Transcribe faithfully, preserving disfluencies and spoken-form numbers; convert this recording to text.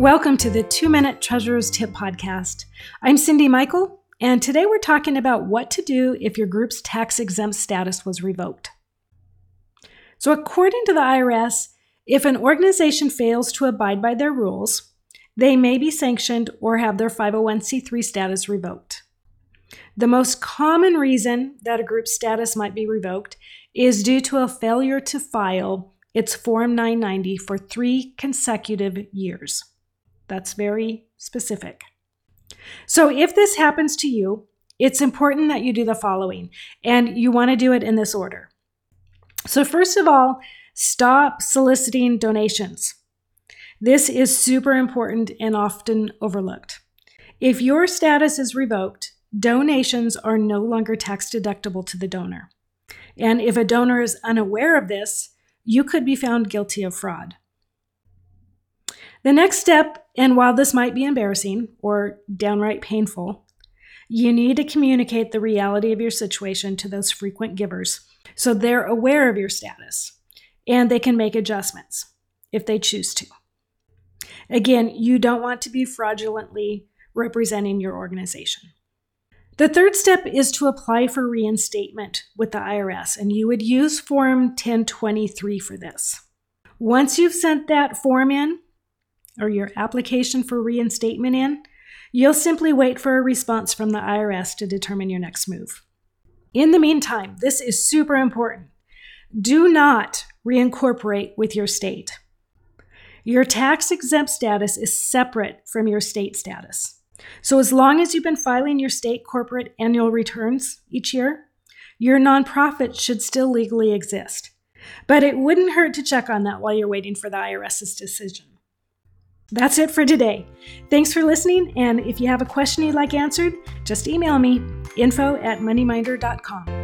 Welcome to the Two Minute Treasurer's Tip Podcast. I'm Cindy Michael, and today we're talking about what to do if your group's tax-exempt status was revoked. So according to the I R S, if an organization fails to abide by their rules, they may be sanctioned or have their five oh one c three status revoked. The most common reason that a group's status might be revoked is due to a failure to file its Form nine ninety for three consecutive years. That's very specific. So if this happens to you, it's important that you do the following, and you want to do it in this order. So first of all, stop soliciting donations. This is super important and often overlooked. If your status is revoked, donations are no longer tax deductible to the donor. And if a donor is unaware of this, you could be found guilty of fraud. The next step, and while this might be embarrassing or downright painful, you need to communicate the reality of your situation to those frequent givers so they're aware of your status and they can make adjustments if they choose to. Again, you don't want to be fraudulently representing your organization. The third step is to apply for reinstatement with the I R S, and you would use Form ten twenty-three for this. Once you've sent that form in, or your application for reinstatement in, you'll simply wait for a response from the I R S to determine your next move. In the meantime, this is super important. Do not reincorporate with your state. Your tax-exempt status is separate from your state status. So as long as you've been filing your state corporate annual returns each year, your nonprofit should still legally exist. But it wouldn't hurt to check on that while you're waiting for the IRS's decision. That's it for today. Thanks for listening, and if you have a question you'd like answered, just email me, info at moneyminder dot com.